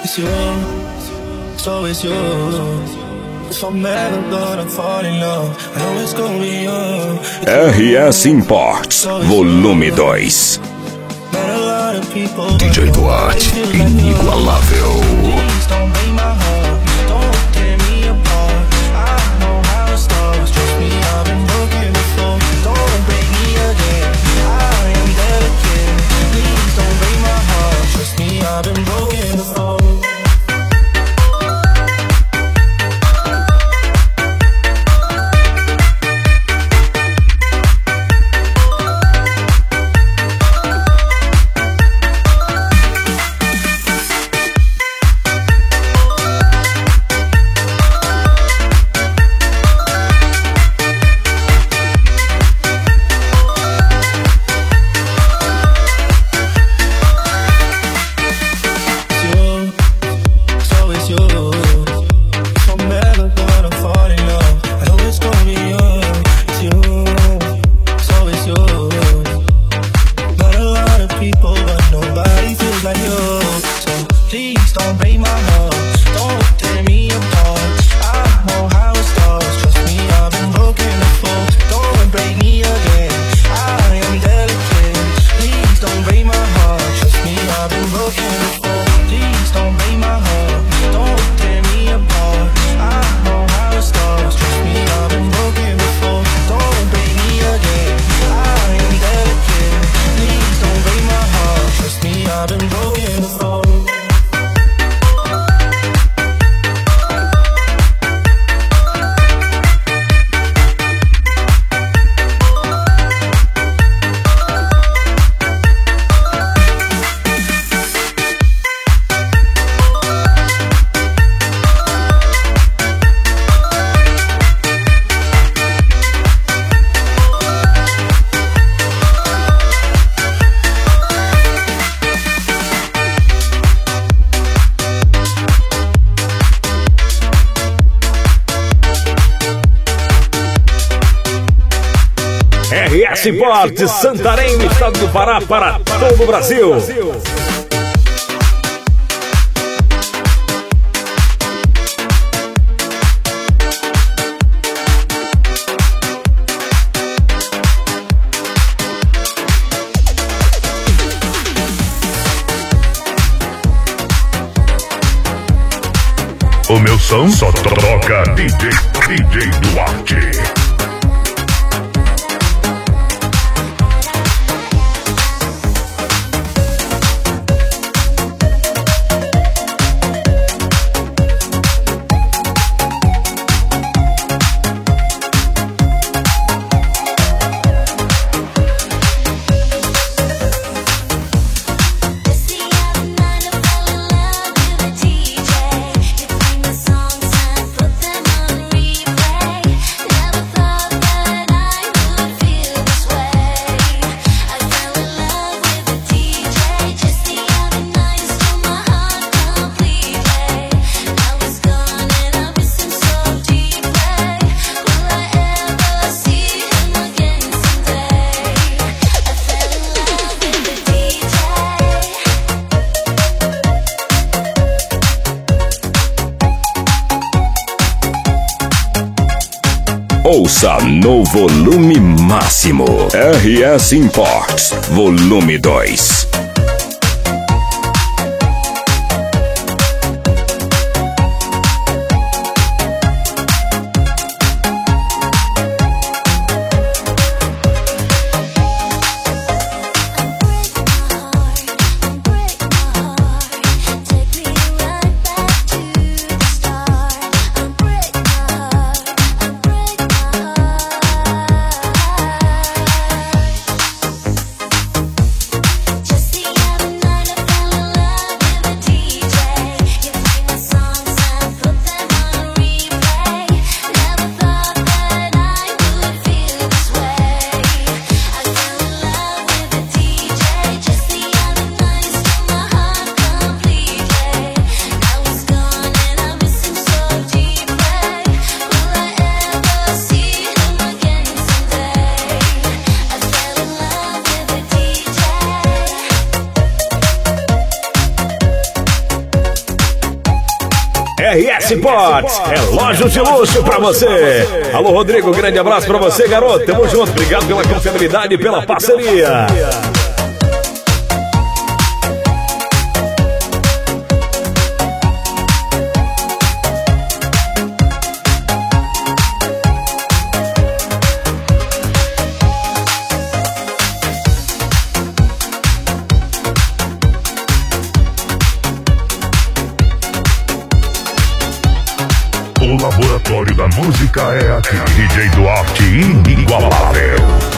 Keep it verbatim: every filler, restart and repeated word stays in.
It's you, so it's you. If I'm never gonna fall in love, I know it's gonna be you. R S Imports, volume dois. D J Duarte, inigualável. I've been broken before. R S Imports, Santarém, estado do Pará, para todo o Brasil. O meu som só toca D J, D J Duarte. Ouça no volume máximo. R S Imports, volume dois. Just the R S Imports, relógio de luxo pra você. Alô, Rodrigo, grande abraço pra você, garoto. Tamo junto, obrigado pela confiabilidade e pela parceria. O laboratório da música é aqui. D J Duarte inigualável.